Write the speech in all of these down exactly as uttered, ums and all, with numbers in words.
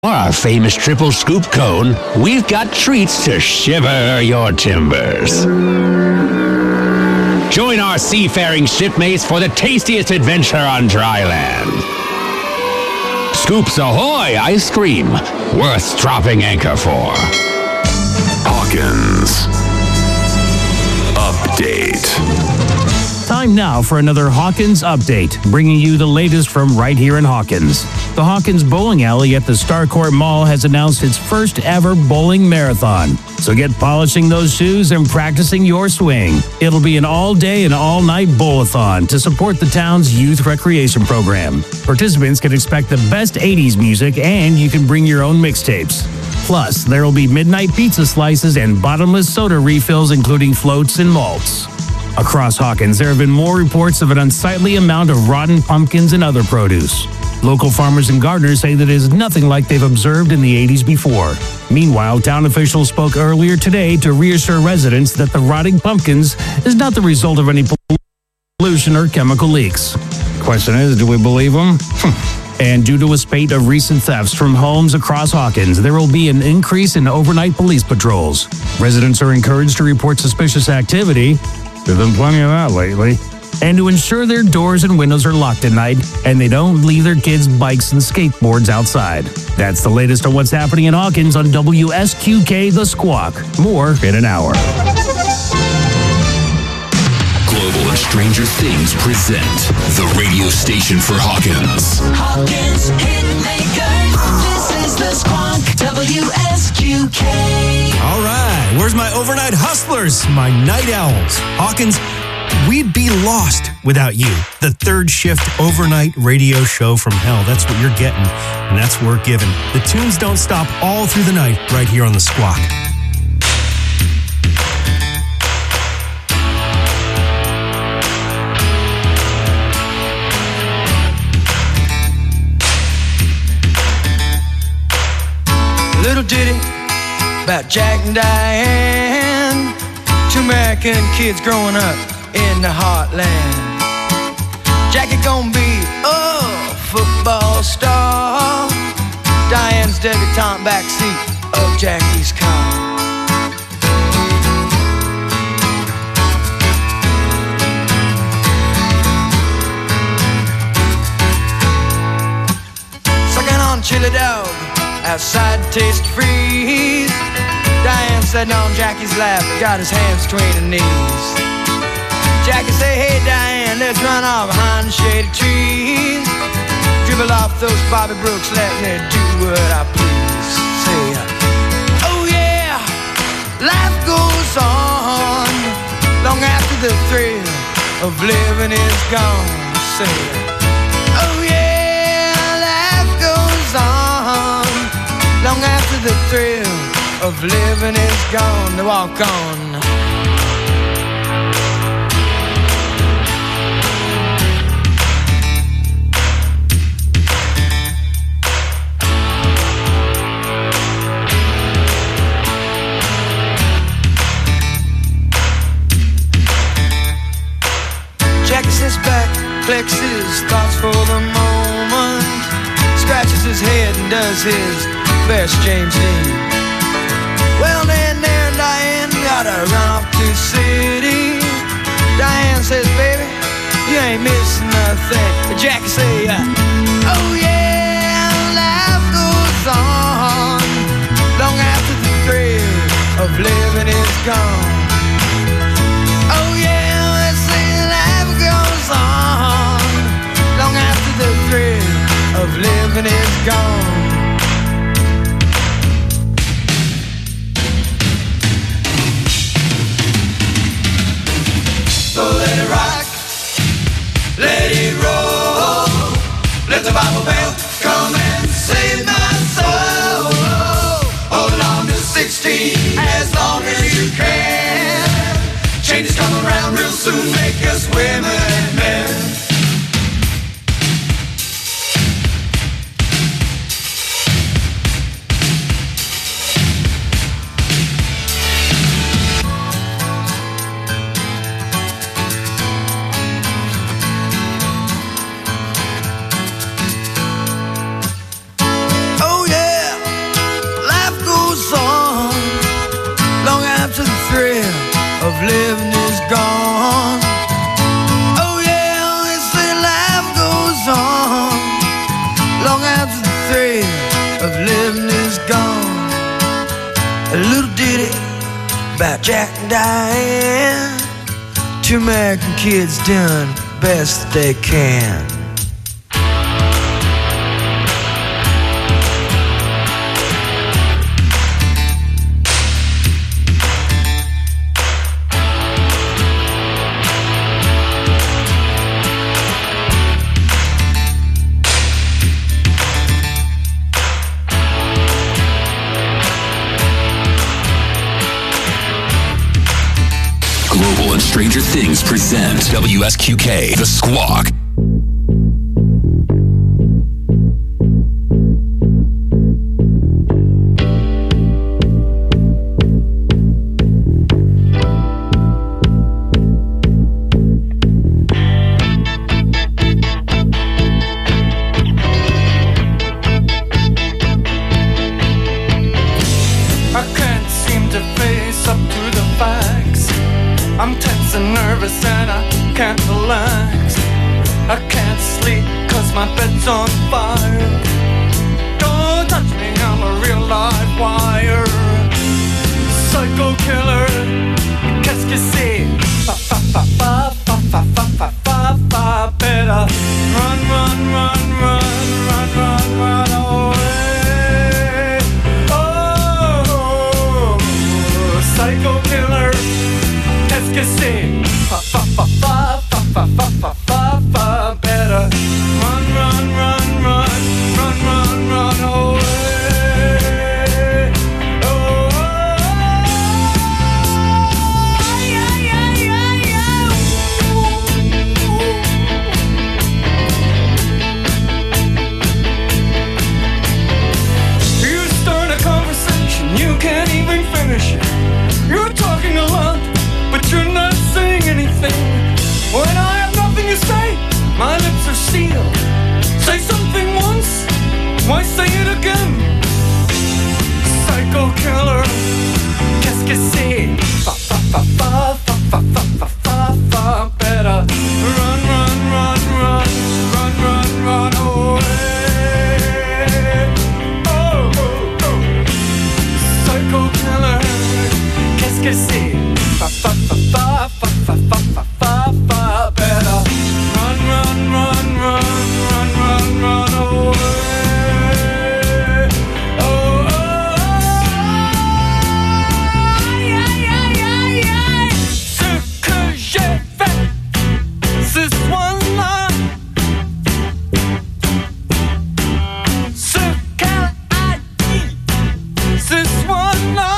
For our famous triple scoop cone, we've got treats to shiver your timbers. Join our seafaring shipmates for the tastiest adventure on dry land. Scoops Ahoy ice cream, worth dropping anchor for. Hawkins Update. Time now for another Hawkins Update, bringing you the latest from right here in Hawkins. The Hawkins Bowling Alley at the Starcourt Mall has announced its first ever bowling marathon. So get polishing those shoes and practicing your swing. It'll be an all-day and all-night bowl-a-thon to support the town's youth recreation program. Participants can expect the best eighties music, and you can bring your own mixtapes. Plus, there will be midnight pizza slices and bottomless soda refills, including floats and malts. Across Hawkins, there have been more reports of an unsightly amount of rotten pumpkins and other produce. Local farmers and gardeners say that it is nothing like they've observed in the eighties before. Meanwhile, town officials spoke earlier today to reassure residents that the rotting pumpkins is not the result of any pollution or chemical leaks. Question is, do we believe them? And due to a spate of recent thefts from homes across Hawkins, there will be an increase in overnight police patrols. Residents are encouraged to report suspicious activity. There's been plenty of that lately. And to ensure their doors and windows are locked at night and they don't leave their kids' bikes and skateboards outside. That's the latest on what's happening in Hawkins on W S Q K The Squawk. More in an hour. Global and Stranger Things present the radio station for Hawkins. Hawkins Hitmakers. This is The Squawk. W S Q K. All right. Where's my overnight hustlers? My night owls. Hawkins, we'd be lost without you. The third shift overnight radio show from hell. That's what you're getting, and that's what we're giving. The tunes don't stop all through the night right here on The Squawk. Little ditty about Jack and Diane, two American kids growing up in the heartland. Jackie gonna be a football star, Diane's debutante backseat of Jackie's car. Sucking on chili dog outside Taste Freeze, Diane sitting on Jackie's lap, got his hands between her knees. Jackie say, hey Diane, let's run off behind the shady trees. Dribble off those Bobby Brooks, let me do what I please. Say, oh yeah, life goes on long after the thrill of living is gone. Say, oh yeah, life goes on long after the thrill of living is gone. To walk on. Jackie sits back, collects his thoughts for the moment, scratches his head and does his best James Dean. Well, then there and Diane gotta run off to the city. Diane says, baby, you ain't missing nothing. Jackie say, uh, oh yeah, life goes on long after the thrill of living is gone. Oh yeah, let's say life goes on long after the thrill of living is gone. So let it rock, let it roll, let the Bible bell come and save my soul. Hold on to sixteen as long as you can. Changes come around real soon, make us women and men. Oh yeah, living is gone. Oh yeah, they say life goes on long after the thrill of living is gone. A little ditty about Jack and Diane, two American kids doing the best that they can. Global and Stranger Things present W S Q K, The Squawk. I can't seem to face up to the facts. I'm tense and nervous and I can't relax. I can't sleep cause my bed's on fire. Don't touch me, I'm a real live wire. Psycho killer, qu'est-ce que c'est? Fa fa fa fa fa fa fa fa fa fa. Better run, run, run, run, run, run, run away. Oh, psycho killer, qu'est-ce que c'est? Fa fa fa fa fa fa fa fa fa fa. Better run, run, run, run, run, run, run away. Oh, yeah, yeah, yeah, yeah. You start a conversation, you can't even finish it. You're talking a lot, but you're not saying anything. When I have nothing to say, my lips are sealed. Say something once, why say it again? Psycho killer, qu'est-ce que c'est? Fa fa fa fa fa fa fa fa fa fa. Better run, run, run, run, run, run, run away. Oh, oh, oh. Psycho killer, qu'est-ce que c'est? Fa fa fa fa fa fa fa fa fa fa. Better run, run, run, run, run, run, run away. Oh, oh, yeah, yeah, yeah, yeah. Ce que j'ai fait ce soir-là, ce qu'elle a dit ce soir-là.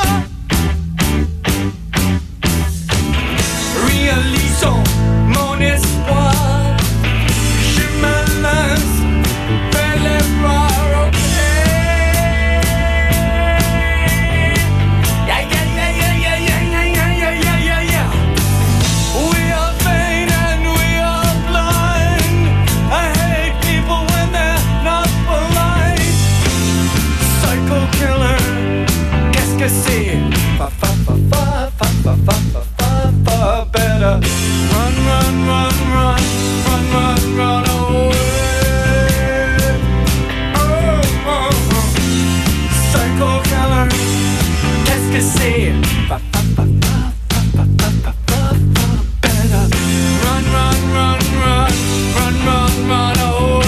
Réalisons mon espoir. Je me lance vers les bras. Yeah, yeah, yeah, yeah, yeah, yeah, yeah, yeah, yeah, yeah, yeah. We are vain and we are blind. I hate people when they're not polite. Psycho killer, qu'est-ce que c'est? Fa fa fa fa fa fa fa fa fa fa. Better run, run, run, run, run, run, run away. Oh, oh, oh. Psycho killer, qu'est-ce que c'est? Fa fa fa fa fa fa fa fa fa. Better run, run, run, run, run, run, run away.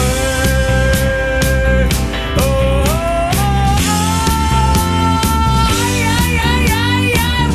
Oh, oh, oh. Yeah, yeah, yeah, yeah.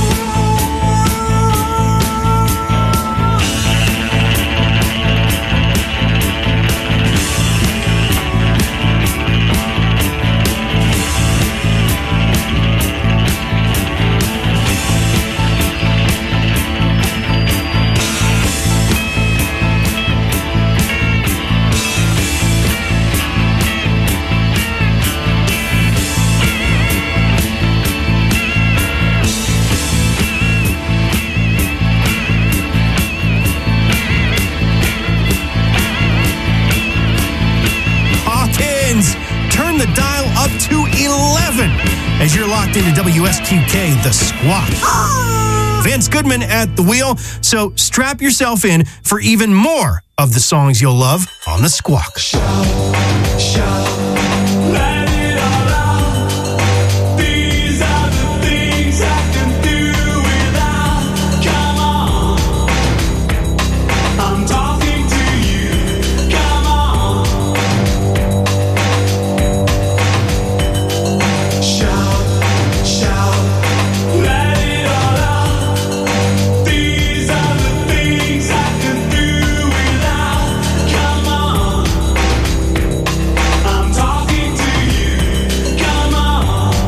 Hawkins, turn the dial up to eleven as you're locked into W S Q K, The Squawk. Vance Goodman at the wheel. So strap yourself in for even more of the songs you'll love on the Squawk. Shout, shout, let it all out. These are the things I can do without. Come on, I'm talking to you. Come on, shout, shout, let it all out. These are the things I can do without. Come on, I'm talking to you. Come on.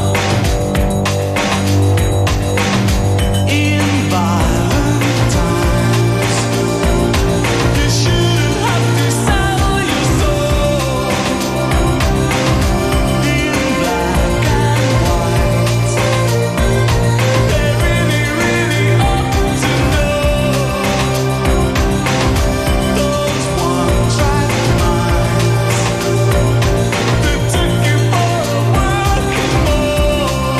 In violent times, you shouldn't have to sell your soul. In black and white, they really, really ought to know. Those one-track minds that took you for a working ball.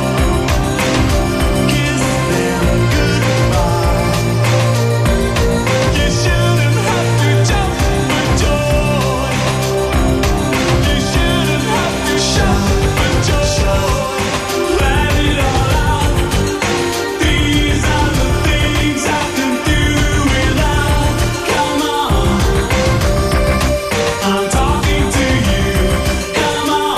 Kiss them goodbye. You shouldn't have to jump for joy. You shouldn't have to shout for joy. Let it all out. These are the things I can do without. Come on, I'm talking to you. Come on.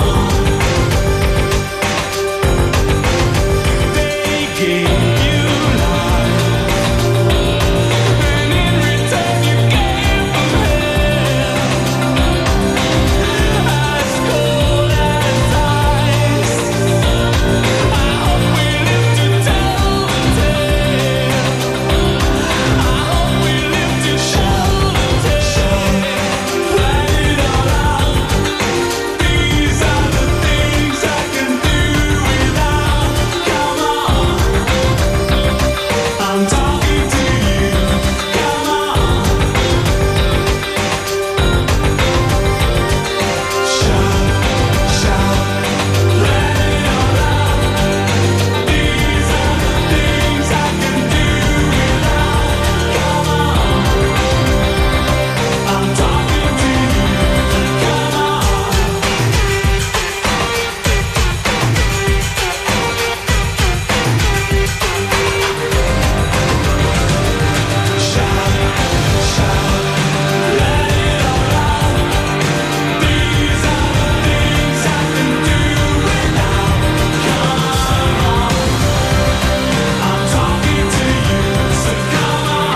They gave you life, and in return you gave them hell. As cold as ice. I hope we live to tell the tale. I hope we live to show the tale. Let it all out. These are the things I can do without. Come on, I'm talking to you. Come on, shout, shout, let it all out. These are the things I can do without. Come on, I'm talking to you. Come on. Shout, shout, let it all out. These are the things I can do without. Come on, I'm talking to you, so come on.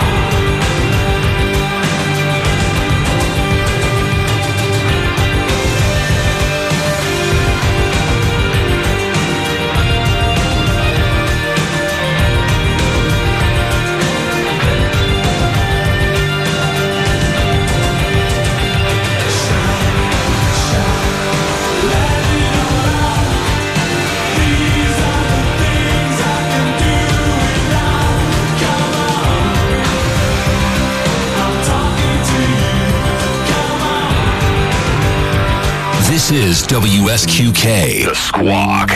This is W S Q K, The Squawk.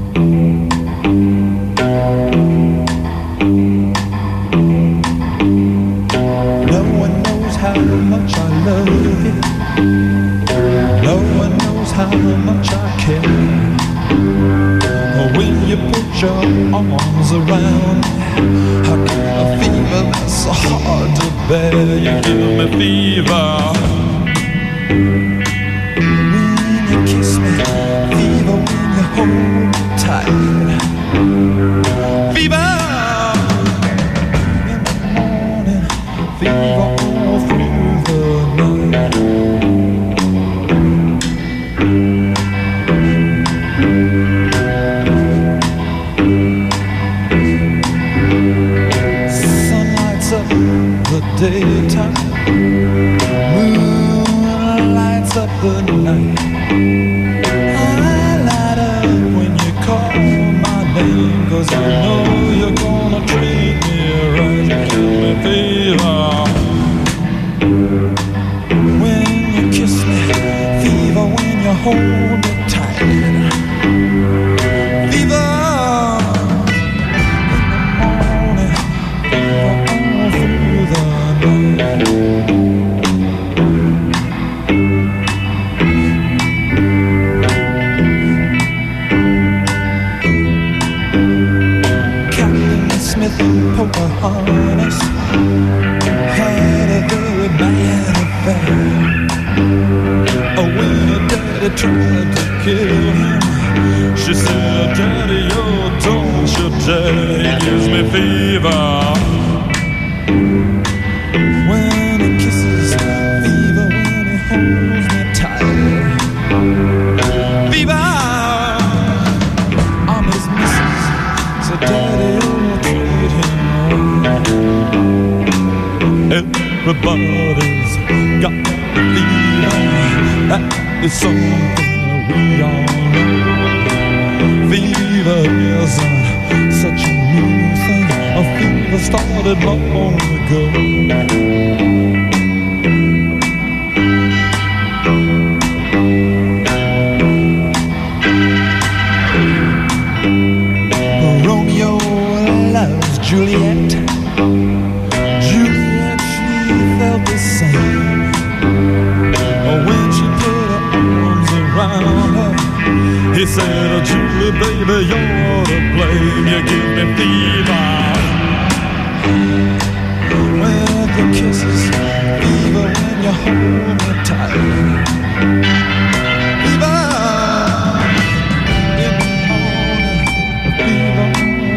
No one knows how much I love you. No one knows how much I care. When you put your arms around me, I get a fever that's so hard to bear. You give me fever. When you kiss me, fever when you hold me tight. Fever in the morning, fever all through the night. Sun lights up the daytime, moon lights up tried to kill him. She said, Daddy, your torture, Daddy, gives me fever. When he kisses, fever when he holds me tight. Fever, I'm his missus, so Daddy, you'll treat him right. Everybody's got the fever, that is something we all know. Fever isn't such a new thing. A fever started long ago. Romeo loves Juliet. Juliet, she felt the same. When she put her arms around her, he said, oh, Julie, baby, you're to blame. You give me fever. When the kisses, fever when you hold me tight. Fever in the morning, fever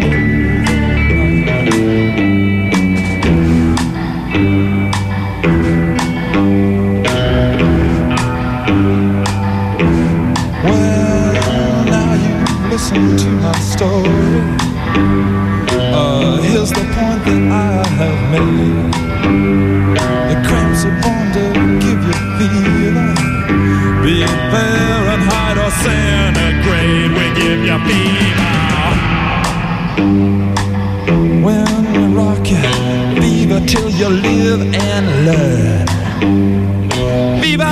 listen to my story. Uh, here's the point that I have made. The cramps are born to give you fever. Be it Fahrenheit or centigrade, we give you fever. When we rock you, fever till you live and learn. Fever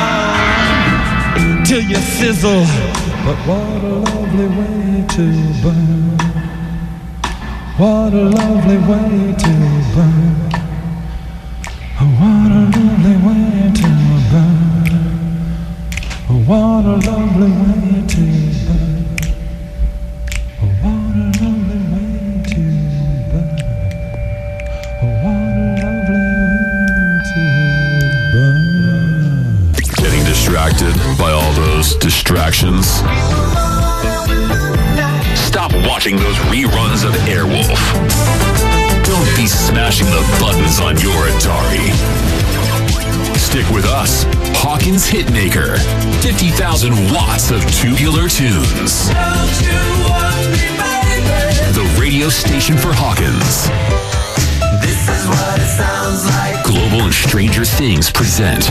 till you sizzle. But what a lovely way to burn. What a lovely way to burn. Oh, what a lovely way to burn. Oh, what a lovely way to burn. Oh, what a lovely way to burn. Oh, what a lovely way to burn. Getting distracted by all those distractions? Stop watching those reruns of Airwolf. Don't be smashing the buttons on your Atari. Stick with us, Hawkins Hitmaker. fifty thousand watts of tubular tunes. The radio station for Hawkins. This is what it sounds like. Global and Stranger Things present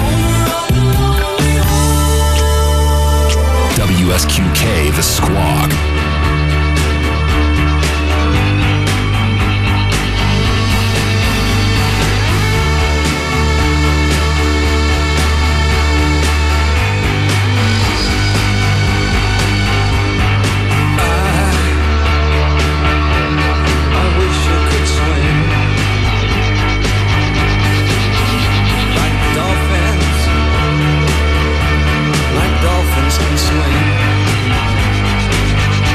W S Q K The Squawk. Dolphins can swing.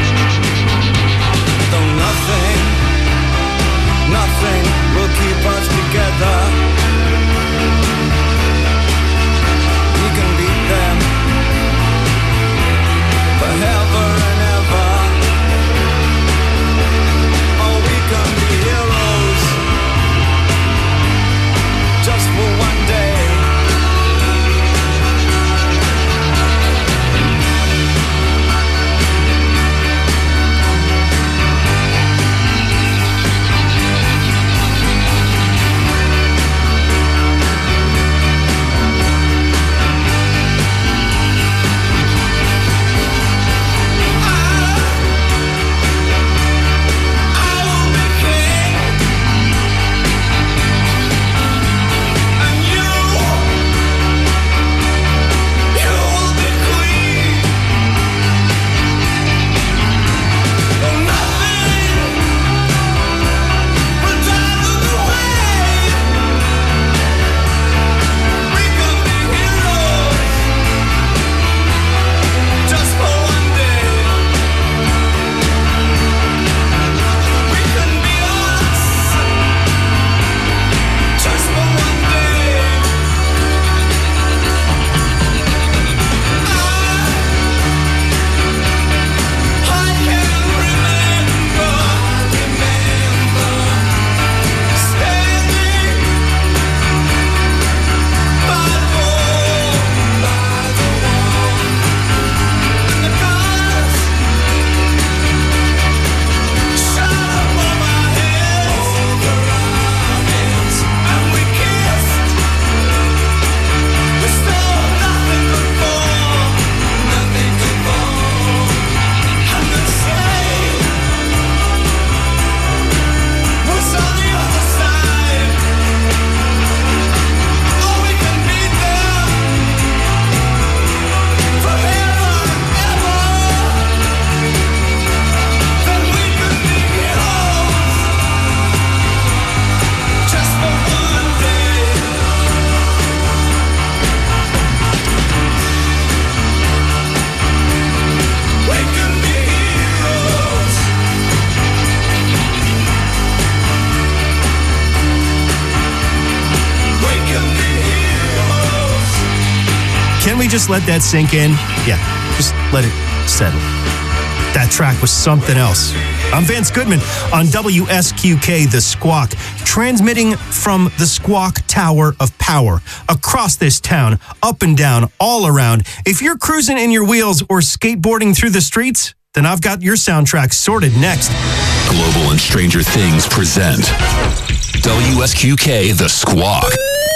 really just let that sink in? Yeah, just let it settle. That track was something else. I'm Vance Goodman on W S Q K, The Squawk, transmitting from the Squawk Tower of Power across this town, up and down, all around. If you're cruising in your wheels or skateboarding through the streets, then I've got your soundtrack sorted next. Global and Stranger Things present W S Q K, The Squawk.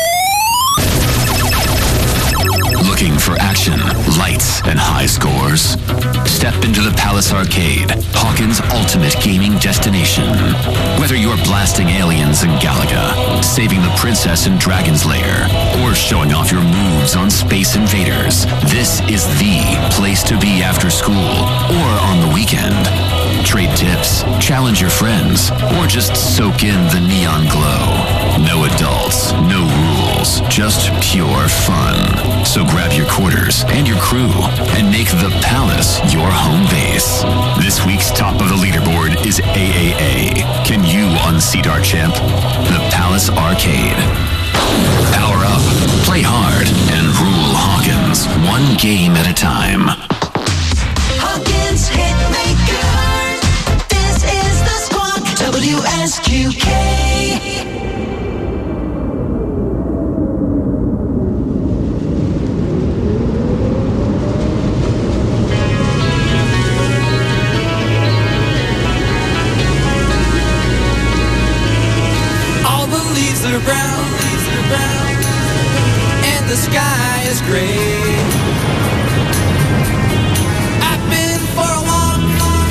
Looking for action, lights, and high scores? Step into the Palace Arcade, Hawkins' ultimate gaming destination. Whether you're blasting aliens in Galaga, saving the princess in Dragon's Lair, or showing off your moves on Space Invaders, this is the place to be after school or on the weekend. Trade tips, challenge your friends, or just soak in the neon glow. No adults, no rules, just pure fun. So grab your quarters and your crew and make the Palace your home base. This week's top of the leaderboard is A A A. Can you unseat our champ? The Palace Arcade. Power up, play hard, and rule Hawkins one game at a time. Hawkins Hitmaker. This is the Squawk. W S Q K. All the leaves are brown, leaves are brown, and the sky is gray. I've been for a walk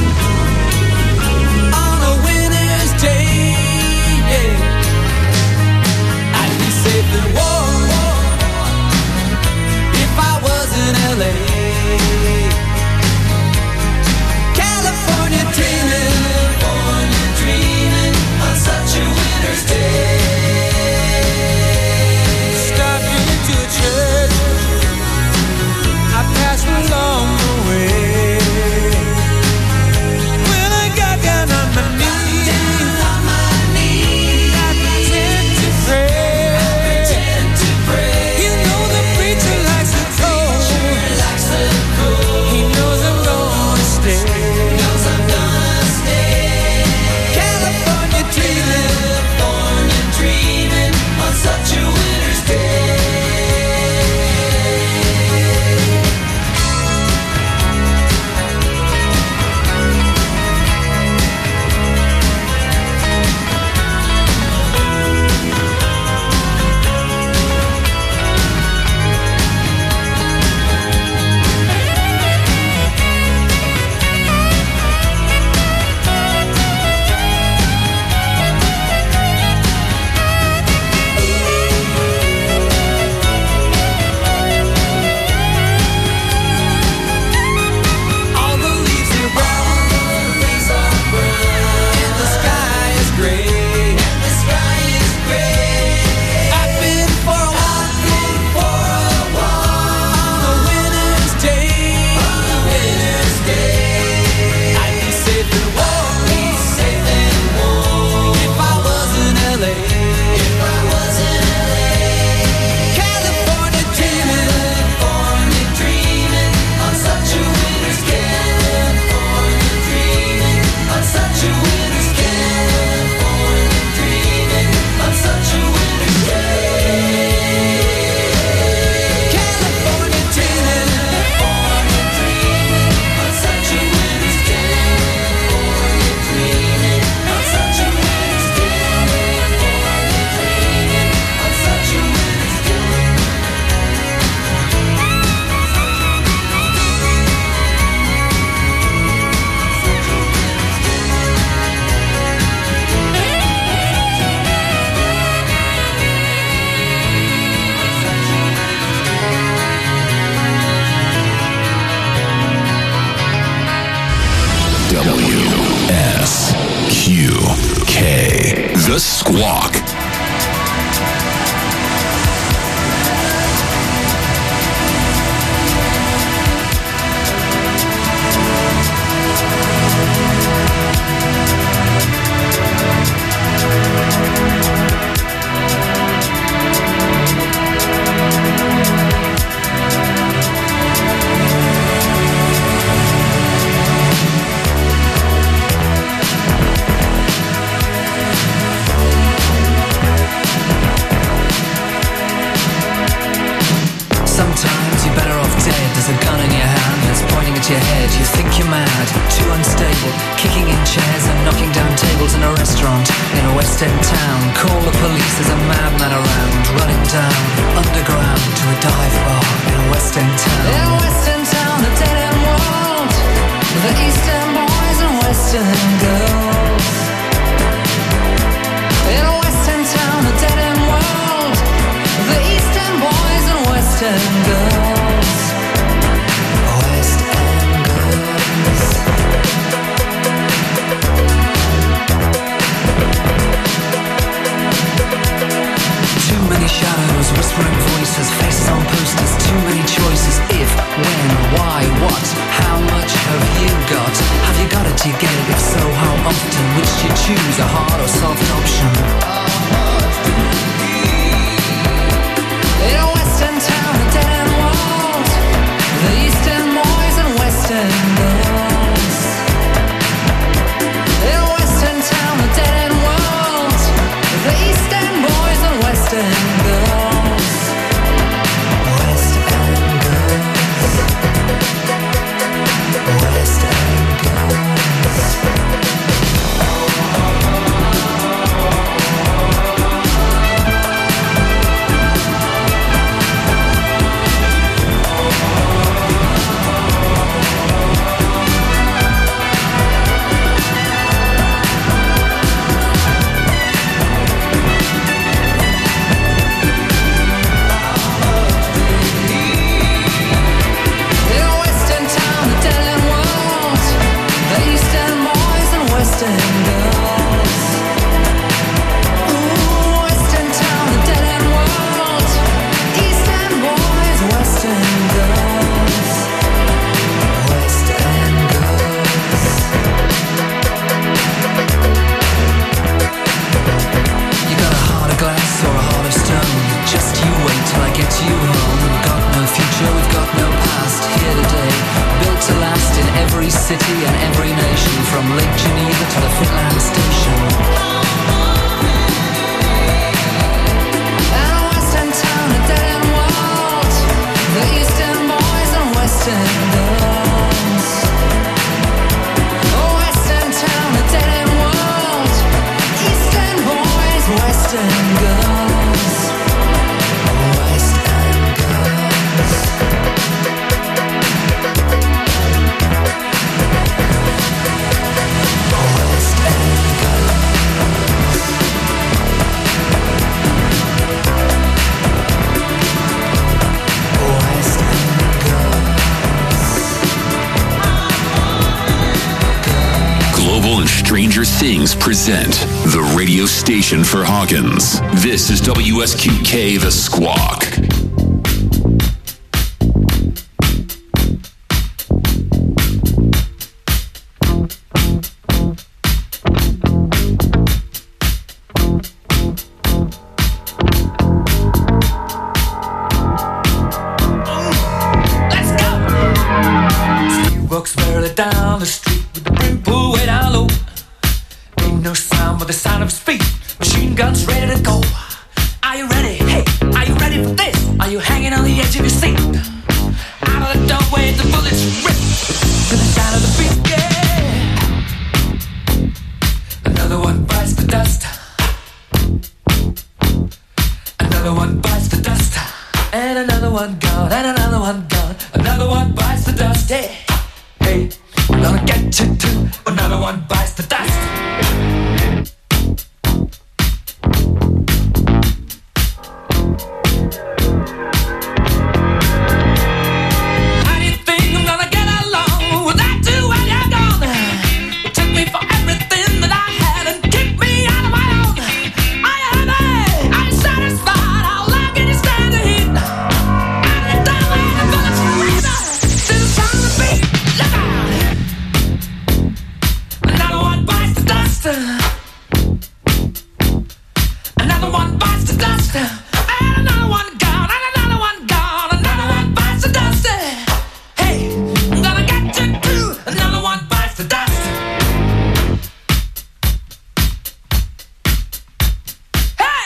on a winter's day. Yeah. I'd be safe and warm if I was in L A. California dreaming, California dreaming on such a winter's day. Stopping into a church, I passed along the way. When I got down on my knees, I pretend to pray. You know the preacher likes the cold. He knows I'm gonna stay. California dreaming, California dreaming on such a winter's day. All the leaves are brown, and the sky is gray. I've been for a walk on a winter's day. I'd be safe and warm if I was in L A. California dreaming, California dreaming on such a winter's day. California dreaming on such a winter's day. California dreaming on such a winter's day. California dreaming, California dreaming on such a winter's day. California dreaming on such a winter's day. California dreaming on such a winter's day. W S Q K, The Squawk. your head, you think you're mad, too unstable, kicking in chairs and knocking down tables in a restaurant in a West End town. Call the police, there's a madman around, running down underground to a dive bar in a West End town. In a West End town, a dead end world, the East End boys and West End girls. In a West End town, a dead end world, the East End boys and West End girls. West End girls. Too many shadows, whispering voices, faces on posters, too many choices. If, when, why, what, how much have you got? Have you got it, do you get it? If so, how often? Which do you choose, a hard or soft option? In a West End town, a dead end world, the East End boys and West End girls. In a West End town, a dead end world, the East End boys and West End girls. West End girls. West End girls. In a West End town, a dead end world, the East End boys and West End girls. Ooh, West End town, a dead end world, East End boys, West End girls. West End girls. You got a heart of glass or a heart of stone, just you wait till I get you home. We've got no future, we've got no past, here today, built to last in every city and every nation, from Lake Geneva to the Finland Station. And a West End town, a dead end world, the East End boys and West End girls. A West End town, a dead end world, East End boys, West End girls. West End girls. West End girls. West End girls. Global and Stranger Things present the radio station for Hawkins. This is W S Q K The Squawk. Let's go! Steve walks barely down the street with the brim pulled way down low. Ain't no sound but the sound of his feet. Machine guns ready to go. Are you ready? Hey, are you ready for this? Are you hanging on the edge of your seat? Out of the doorway, the bullets rip to the sound of the beat. Yeah. Another one bites the dust. Another one bites the dust. And another one gone. And another one gone. Another one bites the dust. Hey, hey, I'm gonna get you too. Another one bites the dust. How do you think I'm gonna get along without you when you're gone? You took me for everything that I had and kicked me out of my own. Are you happy? Are you satisfied? How long can you stand the heat? Out of the doorway, the bullets rip to the sound of the beat. Look out! Another one bites the dust. Another one bites the dust. And another one gone. And another one gone. Another one bites the dust. Hey, I'm gonna get you too. Another one bites the dust. Hey!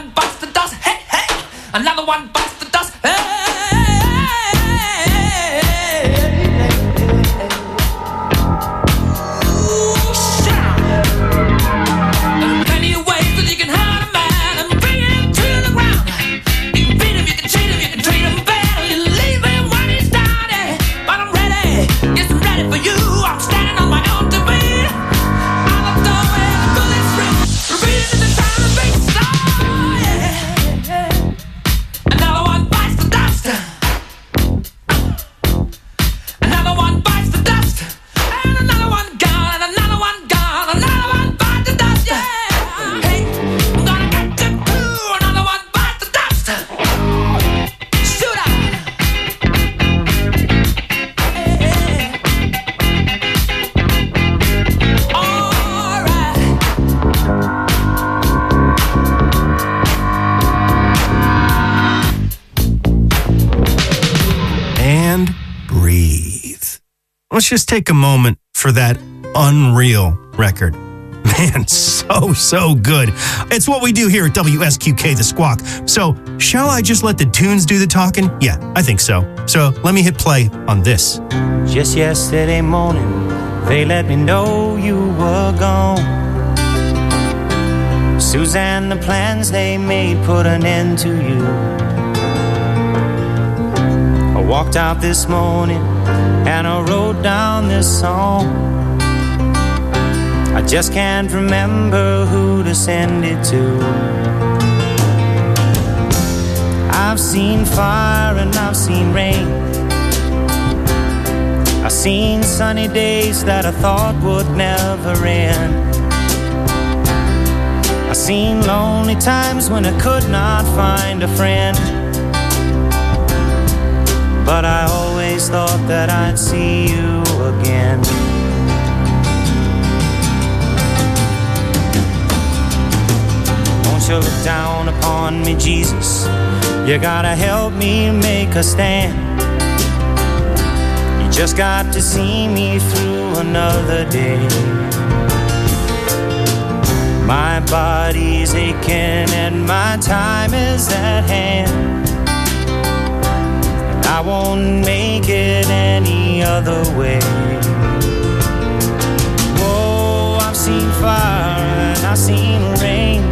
one bites the dust. Hey, hey, another one bites the dust. Hey, ooh, shout. There are plenty of ways that you can hurt a man and bring him to the ground. You can beat him, you can cheat him, you can treat him bad, you leave him when he's down. eh. But I'm ready, yes, I'm ready for you. I'm standing on my own two feet. I'm a door where the bullets rip, repeating the sound of big song. Yeah. Another one bites the dust. Another one bites the dust. And another one gone, and another one gone, another one bites the dust. Yeah. Hey, I'm gonna get you too. Another one bites the dust. Shoot out. All right. And breathe. Let's just take a moment for that unreal record. Man, so, so good. It's what we do here at W S Q K The Squawk. So, shall I just let the tunes do the talking? Yeah, I think so. So, let me hit play on this. Just yesterday morning, they let me know you were gone. Suzanne, the plans they made put an end to you. I walked out this morning and I wrote down this song. I just can't remember who to send it to. I've seen fire and I've seen rain. I've seen sunny days that I thought would never end. I've seen lonely times when I could not find a friend. But I always thought that I'd see you again. Won't you look down upon me, Jesus? You gotta help me make a stand. You just got to see me through another day. My body's aching and my time is at hand. I won't make it any other way. Whoa, I've seen fire and I've seen rain.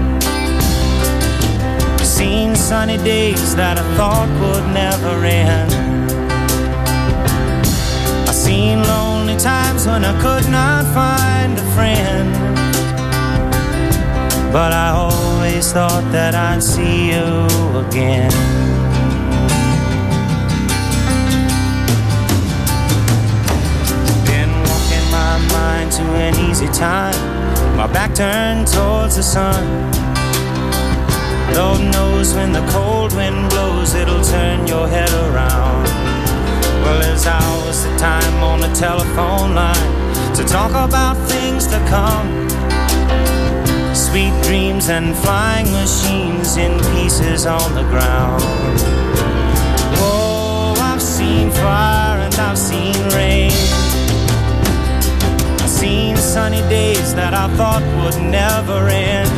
I've seen sunny days that I thought would never end. I've seen lonely times when I could not find a friend. But I always thought that I'd see you again. Mind to an easy time, my back turned towards the sun. Lord knows when the cold wind blows, it'll turn your head around. Well, there's hours of time on the telephone line to talk about things to come. Sweet dreams and flying machines in pieces on the ground. Whoa, I've seen fire and I've seen rain. Seen sunny days that I thought would never end.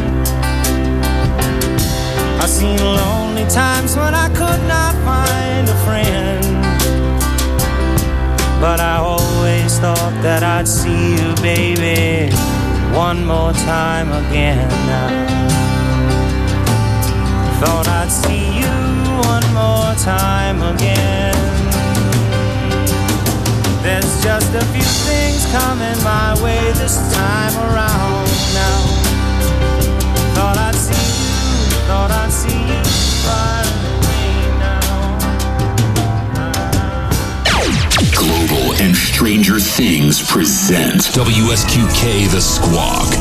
I've seen lonely times when I could not find a friend. But I always thought that I'd see you, baby, one more time again. Thought I'd see you one more time again. There's just a few things coming my way this time around now. Thought I'd see you, thought I'd see you far away now. Global and Stranger Things present W S Q K The Squawk.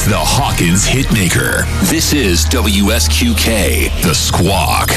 the Hawkins Hitmaker. This is W S Q K, The Squawk.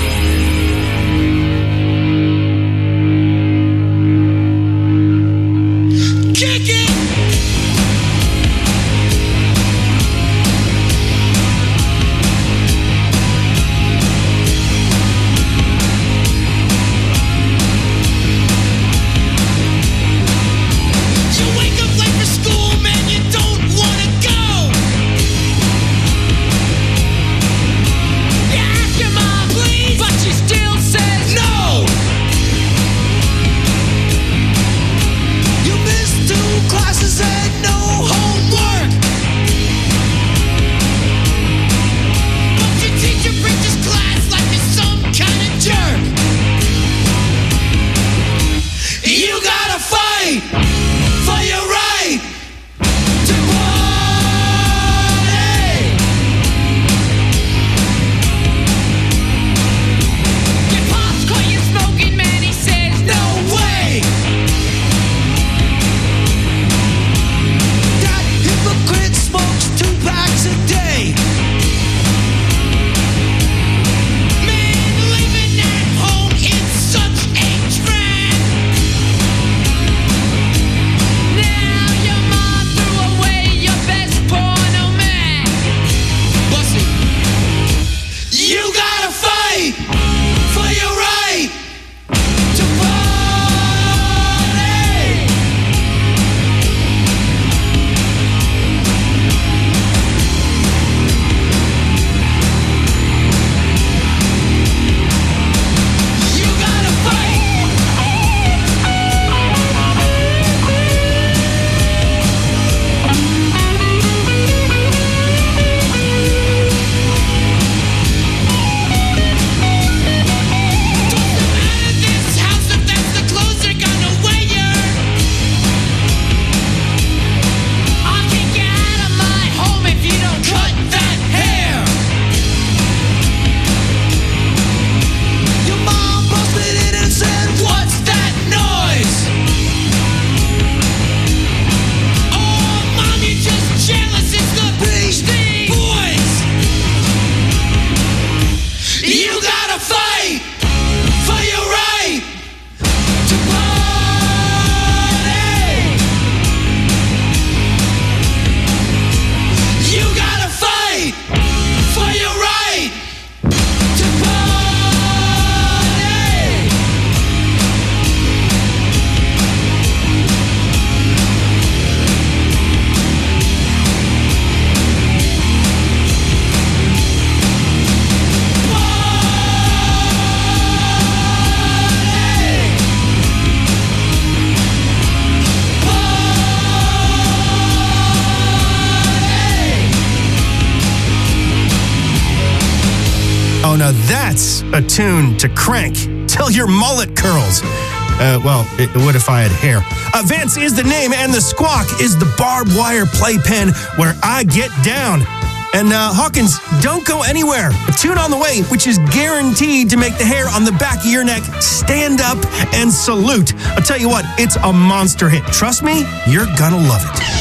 Oh, now that's a tune to crank till your mullet curls. Uh, well, it would if I had hair. Uh, Vance is the name, and the Squawk is the barbed wire playpen where I get down. And uh, Hawkins, don't go anywhere. A tune on the way, which is guaranteed to make the hair on the back of your neck stand up and salute. I'll tell you what, it's a monster hit. Trust me, you're gonna love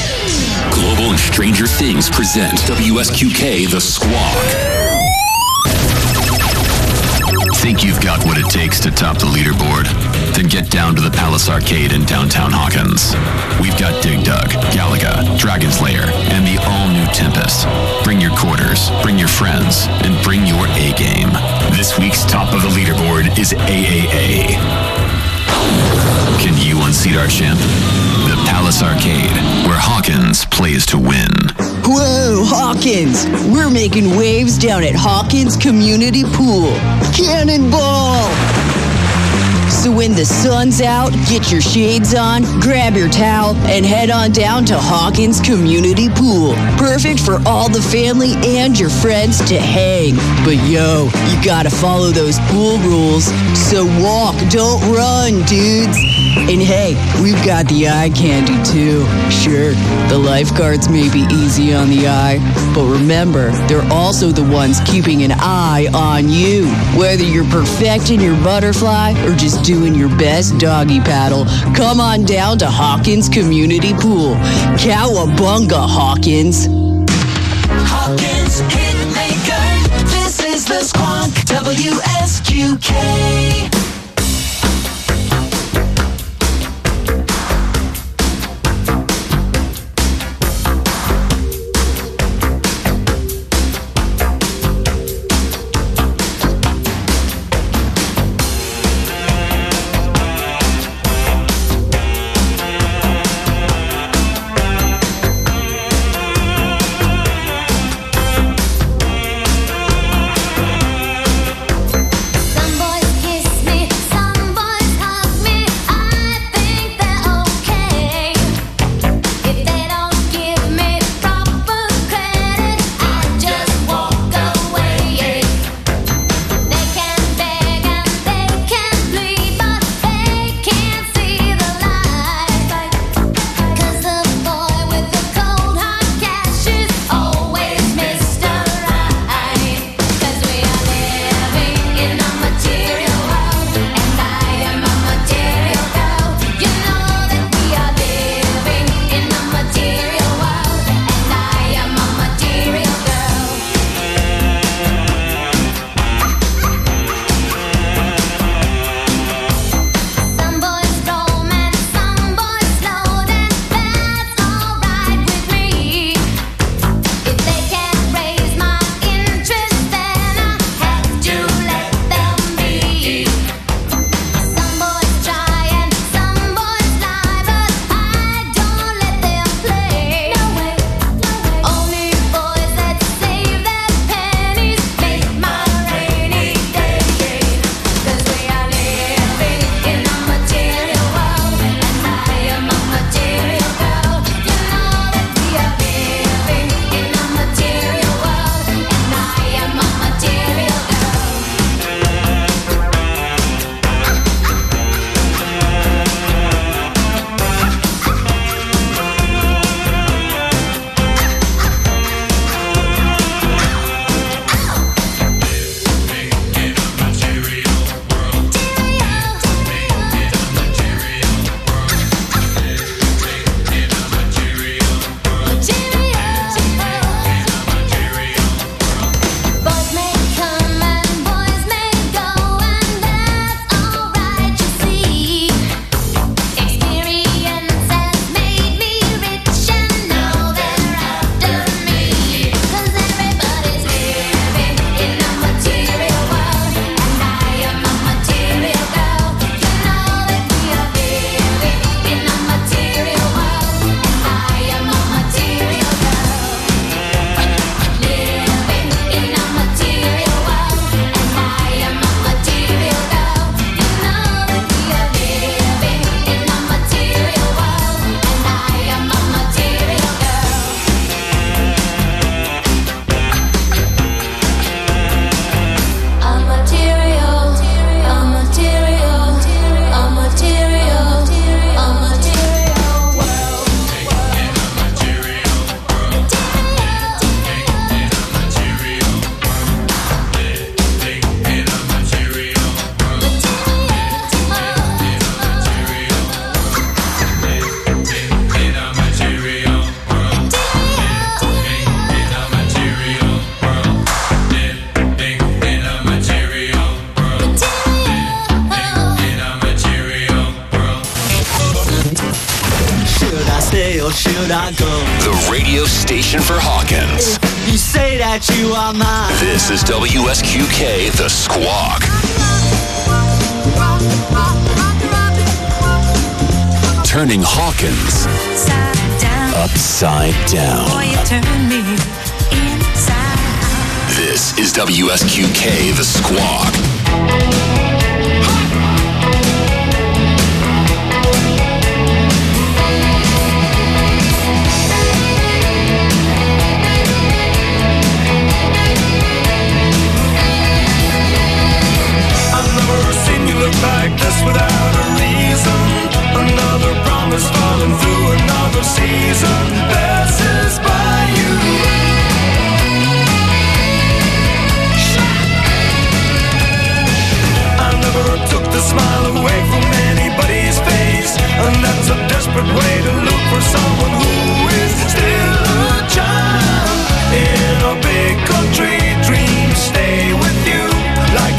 it. Global and Stranger Things present W S Q K, The Squawk. Think you've got what it takes to top the leaderboard? Then get down to the Palace Arcade in downtown Hawkins. We've got Dig Dug, Galaga, Dragon's Lair, and the all-new Tempest. Bring your quarters, bring your friends, and bring your A-game. This week's top of the leaderboard is A A A. Can you unseat our champ? The Palace Arcade, where Hawkins plays to win. Whoa, Hawkins! We're making waves down at Hawkins Community Pool. Cannonball! So when the sun's out, get your shades on, grab your towel, and head on down to Hawkins Community Pool. Perfect for all the family and your friends to hang. But yo, you gotta follow those pool rules. So walk, don't run, dudes. And hey, we've got the eye candy too. Sure, the lifeguards may be easy on the eye, but remember, they're also the ones keeping an eye on you. Whether you're perfecting your butterfly or just doing your best doggy paddle, come on down to Hawkins Community Pool. Cowabunga, Hawkins. W S Q K. Some boys kiss me, some boys hug me. I think they're okay. If they don't give me proper credit, I just walk away. They can beg and they can plead, but they can't see the light. 'Cause the boy with the cold hard cash is always Mister Right. 'Cause we are living in a material world, and I am a material girl. You know that we are living in a material world, and I am a material girl. Some boys romance, some boys slow dance. That's alright with me. If they can't raise my interest, then I have to let them be. Some boys try and some boys lie, but I don't let them play. No way, no way. Only boys that save their pennies make my rainy day. 'Cause we are living in a material world, and I am a material girl. You know that we are living in a material world, and I am a material girl. Boys may come and boys may go, and that's alright, you see. Experience has made me rich, and now they're after me. 'Cause everybody's living in a material world, and I am a material girl. You know that we are living in a material world, and I am a material girl. Living in a material world, and I am a material girl. You know that we are living in a material world, and I am a material girl. A material, a material, a material, a material world. Should I stay or should I go? The radio station for Hawkins. You say that you are mine. This is W S Q K, The Squawk. Turning Hawkins upside down. This is W S Q K, The Squawk. I've never seen you look like this without a reason. Another promise falling through another season passes by you. I never took the smile away from anybody's face, and that's a desperate way to look for someone who is still a child in a big country. Dreams stay with you like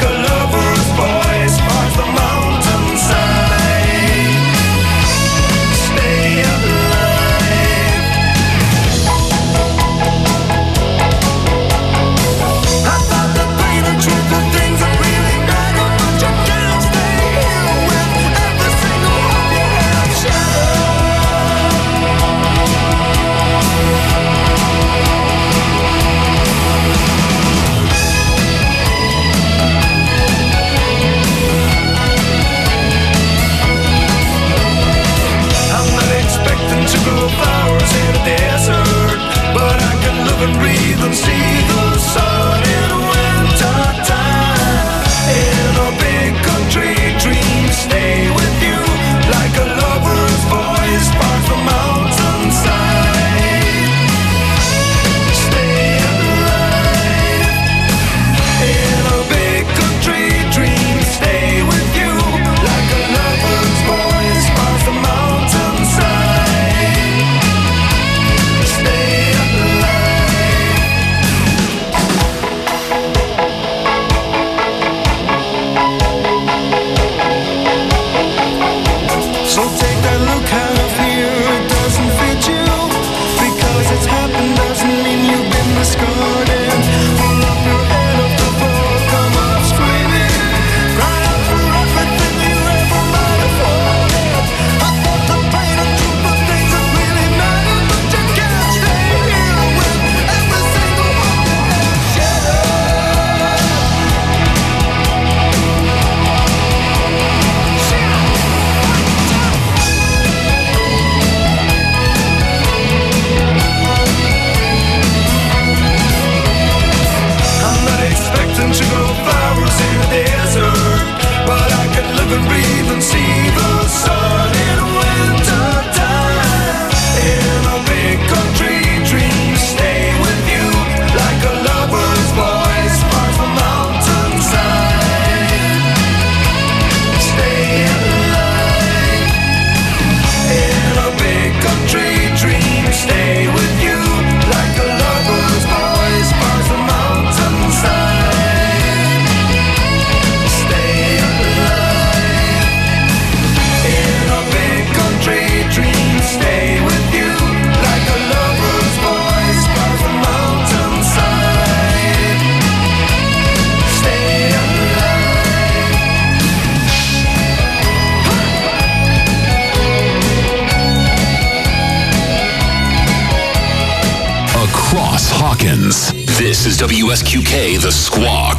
Hawkins. This is W S Q K, The Squawk.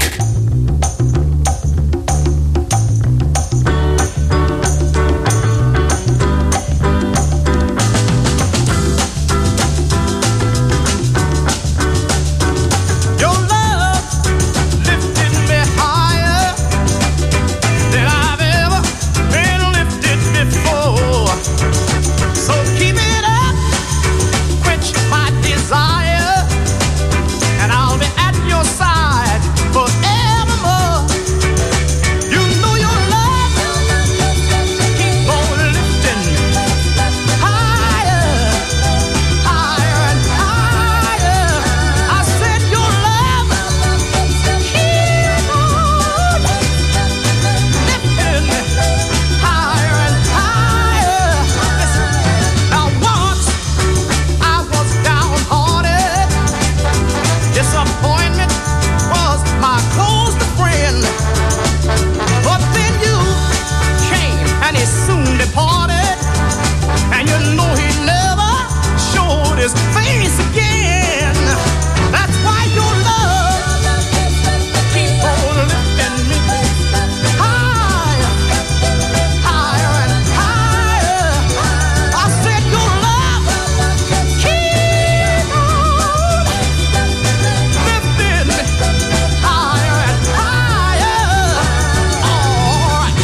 Your love lifted me higher than I've ever been lifted before. So keep it up, quench my desire, and I'll be at your side forevermore. You know your love keep on lifting me higher, higher and higher. I said your love keep on lifting me higher and higher. Listen, now once I was downhearted. Disappointment was my closest friend. But then you came and he soon departed. And you know he never showed his face again. That's why your love keep on lifting me higher, higher and higher. I said your love keep on lifting me higher and higher. All right.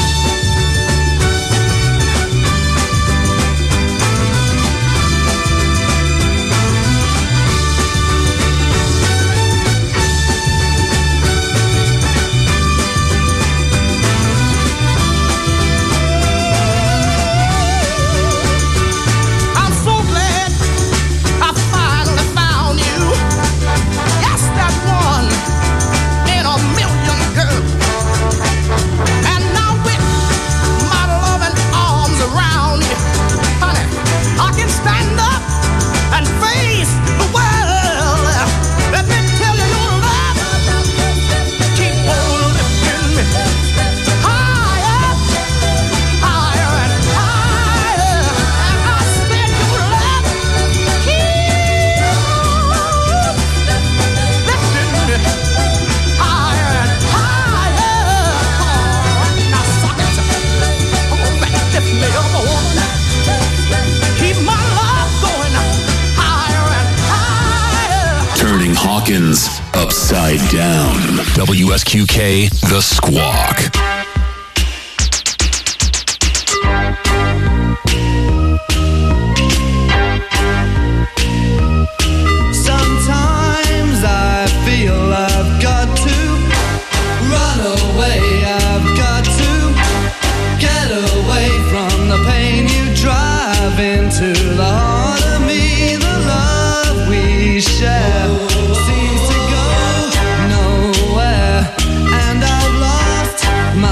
I'm so glad I finally found you. Yes, that one in a million, girl. And now with my loving arms around you, honey, I can stand up and face the world. Let me tell you, your love keep on lifting me higher, higher and higher. And I said your love keep on lifting me higher and higher. Now suck it, oh man, lift me up, woman. Keep my love going higher and higher. Turning Hawkins upside down. W S Q K, The Squawk. Sometimes I feel I've got to run away. I've got to get away from the pain you drive into the heart of me. The love we share seems to go nowhere, and I've lost my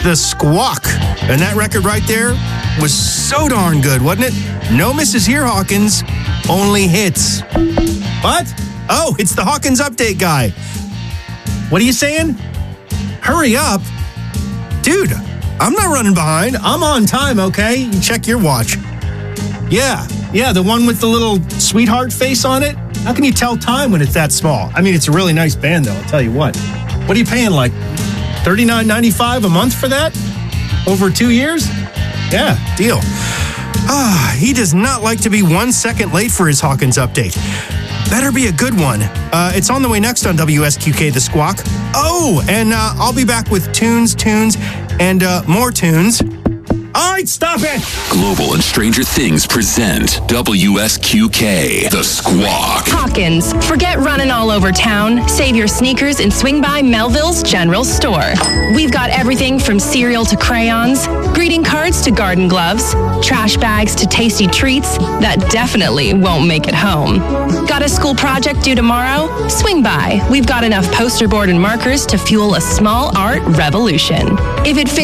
The Squawk. And that record right there was so darn good, wasn't it? No misses here, Hawkins. Only hits. What? Oh, it's the Hawkins Update guy. What are you saying? Hurry up. Dude, I'm not running behind. I'm on time, okay? You check your watch. Yeah, yeah, the one with the little sweetheart face on it. How can you tell time when it's that small? I mean, it's a really nice band, though, I'll tell you what. What are you paying, like thirty-nine ninety-five a month for that? Over two years? Yeah, deal. Ah, he does not like to be one second late for his Hawkins Update. Better be a good one. Uh, it's on the way next on W S Q K The Squawk. Oh, and uh, I'll be back with tunes, tunes, and uh, more tunes. All right, stop it! Global and Stranger Things present W S Q K The Squawk. Hawkins, forget running all over town. Save your sneakers and swing by Melville's General Store. We've got everything from cereal to crayons, greeting cards to garden gloves, trash bags to tasty treats that definitely won't make it home. Got a school project due tomorrow? Swing by. We've got enough poster board and markers to fuel a small art revolution. If it fits